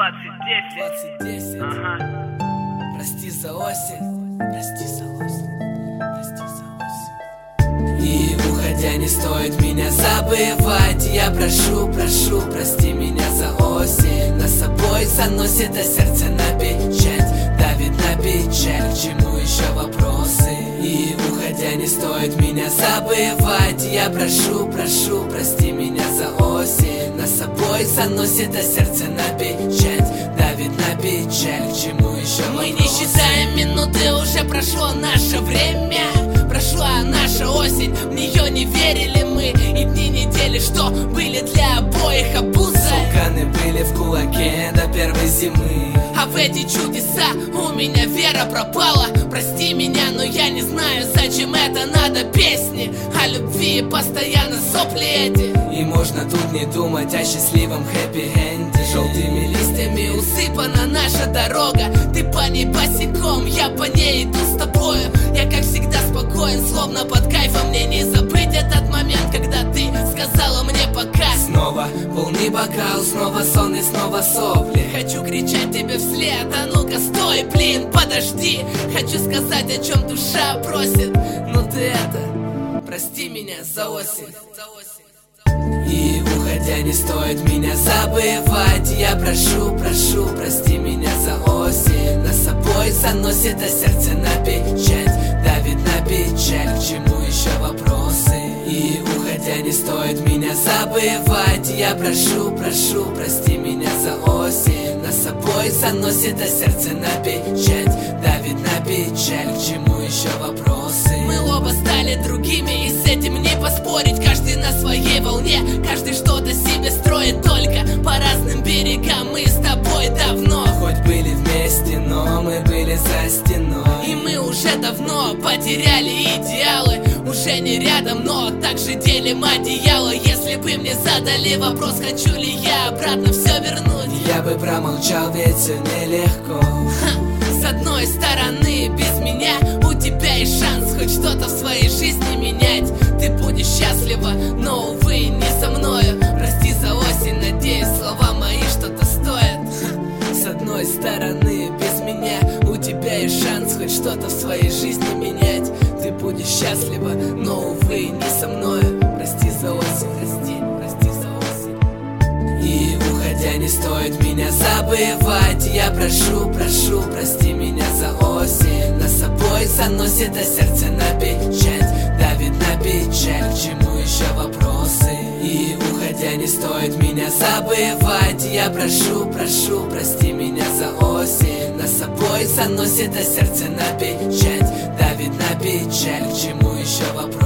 2010. Ага. Прости за осень, прости за осень, прости за осень. И уходя не стоит меня забывать. Я прошу, прошу, прости меня за осень. Нас собой заносит, а сердце на печать давит на печаль, к чему еще вопросы? И уходя не стоит меня забывать. Я прошу, прошу, прости меня за осень. Нас собой заносит, а сердце на печать давит на печаль, к чему еще вопросы? Мы не считаем минуты, уже прошло наше время. Прошла наша осень, в нее не верили мы. И дни недели, что были для обоих обузой. Сулканы были в кулаке до первой зимы. А в эти чудеса у меня вера пропала. Прости меня, но я не знаю, зачем это надо. Песни о любви, постоянно сопли эти. И можно тут не думать о счастливом хэппи-энде. Желтыми листьями усыпана наша дорога. Ты по ней босиком, я по ней иду с тобою. Я как всегда спокоен, словно под кайфом. Мне не забыть этот момент, когда ты сказала мне пока. Снова полный бокал, снова сон и снова сопли. Хочу кричать тебе вслед, а ну-ка стой, блин, подожди. Хочу сказать, о чем душа просит. Но ты это, прости меня за осень. И уходя не стоит меня забывать. Я прошу, прошу, прости меня за осень. Нас собой заносит, а сердце на печать давит на печаль, к чему еще вопросы? И уходя не стоит меня забывать. Я прошу, прошу, прости меня за осень. Нас собой заносит, а сердце на печать давит на печаль, к чему еще вопросы? Мы оба стали другими, и с этим не поспорить. Каждый на своей волне, каждый что-то себе строит. Только по разным берегам мы с тобой давно. Хоть были вместе, но мы были за стеной. И мы уже давно потеряли идеалы. Уже не рядом, но также делим одеяло. Если бы мне задали вопрос, хочу ли я обратно все вернуть, я бы промолчал, ведь все нелегко. С одной стороны, без меня у тебя есть шанс хоть что-то в своей жизни менять. Ты будешь счастлива, но, увы, не со мною. Прости за осень, надеюсь, слова мои что-то стоят. С одной стороны, без меня у тебя есть шанс хоть что-то в своей жизни менять. Ты будешь счастлива, но, увы, не со мною. Прости за осень, прости за осень. И уходя не стоит меня забывать. Я прошу, прошу, прости меня за осень. Нас собой заносит, а сердце на печать давит на печаль, к чему еще вопросы? И уходя не стоит меня забывать. Я прошу, прошу, прости меня за осень. Нас собой заносит, а сердце на печать давит на печаль, к чему еще вопросы?